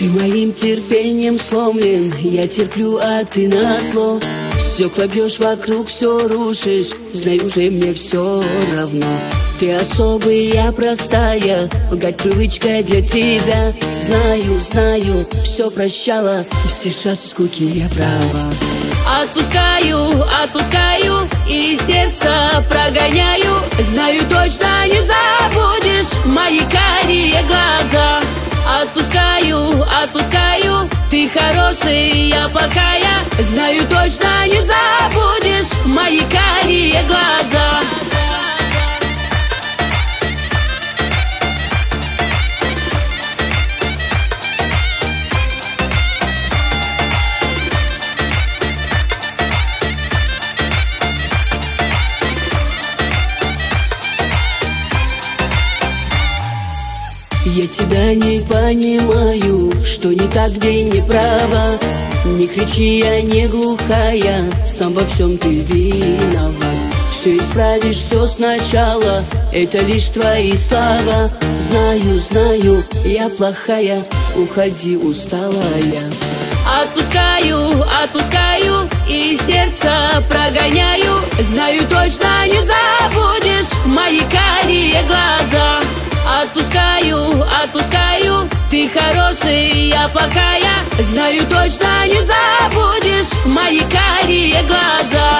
Ты моим терпением сломлен, я терплю, а ты назло. Стекла бьешь вокруг, все рушишь, знаю же, мне все равно. Ты особый, я простая, лгать привычка для тебя. Знаю, знаю, все прощала, мстишь от скуки, я права. Отпускаю, отпускаю и сердце прогоняю. Знаю, точно не забудешь мои карие глаза. Отпускаю, отпускаю, ты хороший, я плохая. Знаю, точно не забудешь мои карие глаза. Я тебя не понимаю, что не так, где не права. Не кричи, я не глухая, сам во всем ты виноват. Все исправишь, все сначала, это лишь твои слова. Знаю, знаю, я плохая, уходи, усталая. Отпускаю, отпускаю и сердце прогоняю. Знаю, точно не забудешь мои карие глаза. Отпускаю, отпускаю, ты хороший, я плохая. Знаю, точно не забудешь мои карие глаза.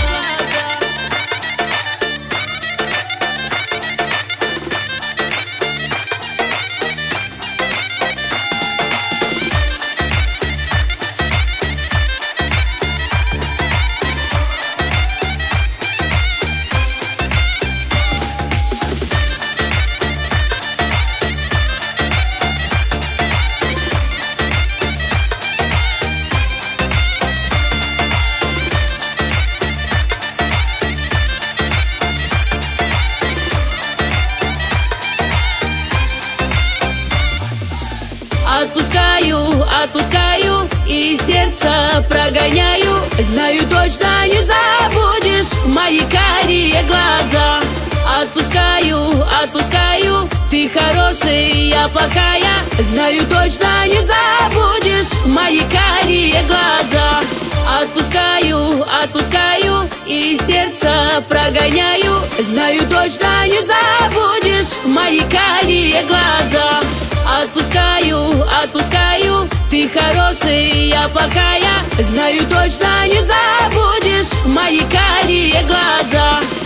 Отпускаю, отпускаю и сердце прогоняю. Знаю, точно не забудешь мои карие глаза. Отпускаю, отпускаю, ты хороший, я плохая. Знаю, точно не забудешь мои карие глаза. Отпускаю, отпускаю и сердце прогоняю. Знаю, точно не забудешь мои карие глаза. Отпускаю, отпускаю, ты хороший, я плохая. Знаю, точно не забудешь мои карие глаза.